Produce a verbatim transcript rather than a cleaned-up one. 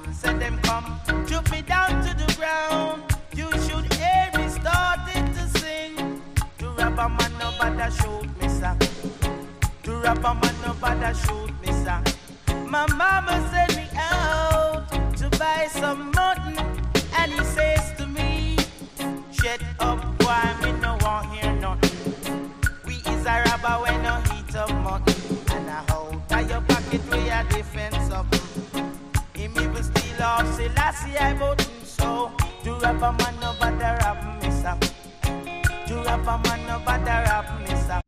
man said them come, shoot me down to the ground. You should hear me started to sing. To rapper man no bother shoot me sir. To rapper man no bother shoot me sir. My mama sent me out to buy some mutton, and he says to me, shut up boy, me no want hear nothing. We is a robber when no heat up mutton, and I hold tie your pocket where your defense up. Him even steal off Selassie I button, so to rapper man no bother rap me sir. To rapper man no bother rap me sir.